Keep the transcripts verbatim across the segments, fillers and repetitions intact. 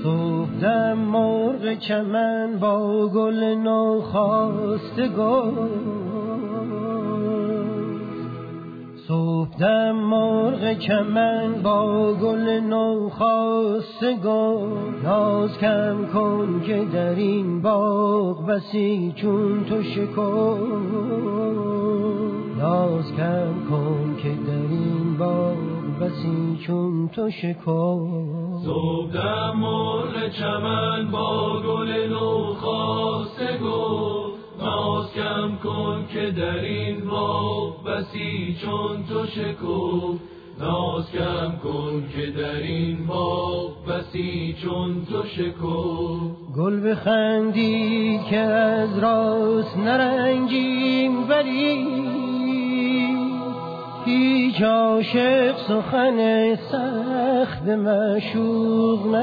صبحدم مرغ چمن با گل نوخاسته گفت، صبحدم مرغ چمن با گل نوخاسته گفت، ناز کم کن که در این باغ بسی چون تو شکفت، ناز کم کن که در این باغ بسی چون تو شکفت. صبحدم مرغ چمن با گل نوخاسته گفت، ناز کم کن که در این باغ بسی چون تو شکفت، ناز کم کن که در این باغ بسی چون تو شکفت. گل بخندید که از راست نرنجیم، ولی هیچ عاشق سخن سخت معشوق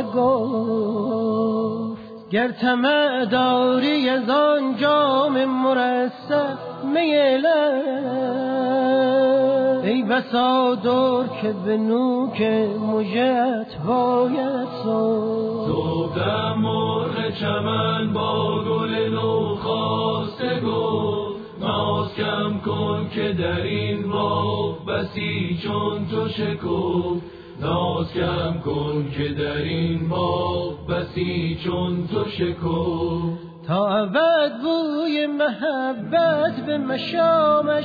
نگفت. گر طمع داری از آن جام مرصع میلم، ای بسا دور که به نوک مژه‌ات باید سفت. صبحدم مرغ چمن با گل نوخاسته گفت، ناز کم کن که در این باغ بسی چون تو شکفت، ناز کم کن که در این باغ بسی چون تو شکفت. تا ابد بوی محبت به مشامش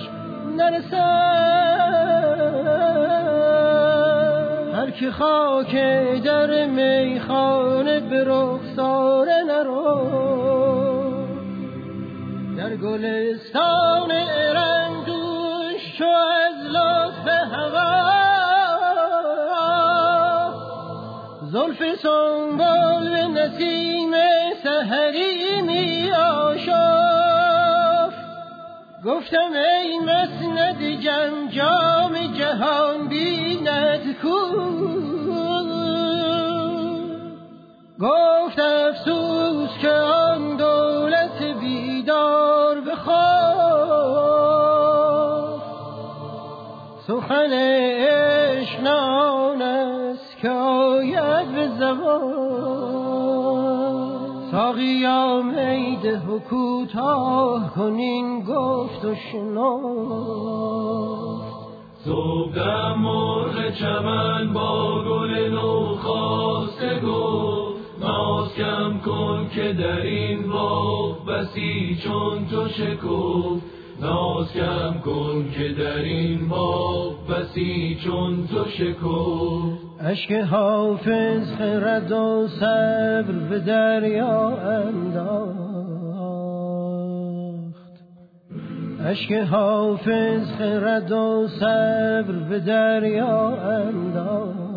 نرسد، هر که خاک در میخانه به رخساره نرو، در گلستان رنگدوش چو از لطف هوا، زلف سنبل به نسیم سحری می آشفت. گفتم ای مسند جم جام جهان بیند کو، گفت افسوس که آن دولت بیدار بخفت. سخن عشق نان است که آید به زبان، ساقیا می ده و کوتاه کن این گفت و شنفت. صبحدم مرغ چمن با گل نوخاسته گفت، ناز کم کن که در این باغ بسی چون تو شکفت، ناز کم کن که در این باغ بسی چون تو شکفت. اشک حافظ خرد و صبر به دریا انداخت، اشک حافظ خرد و صبر به دریا انداخت.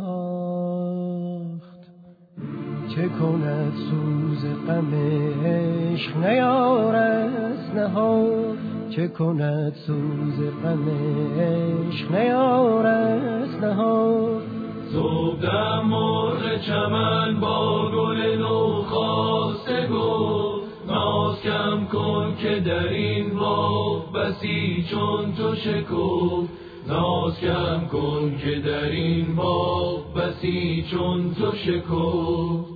چه کند سوز غم عشق نیارست نهفت، چه کند سوز غم عشق نیارست نهفت. صبحدم مرغ چمن با گل نوخاسته گفت، ناز کم کن که در این باغ بسی چون تو شکفت، ناز کم کن که در این باغ بسی چون تو شکفت.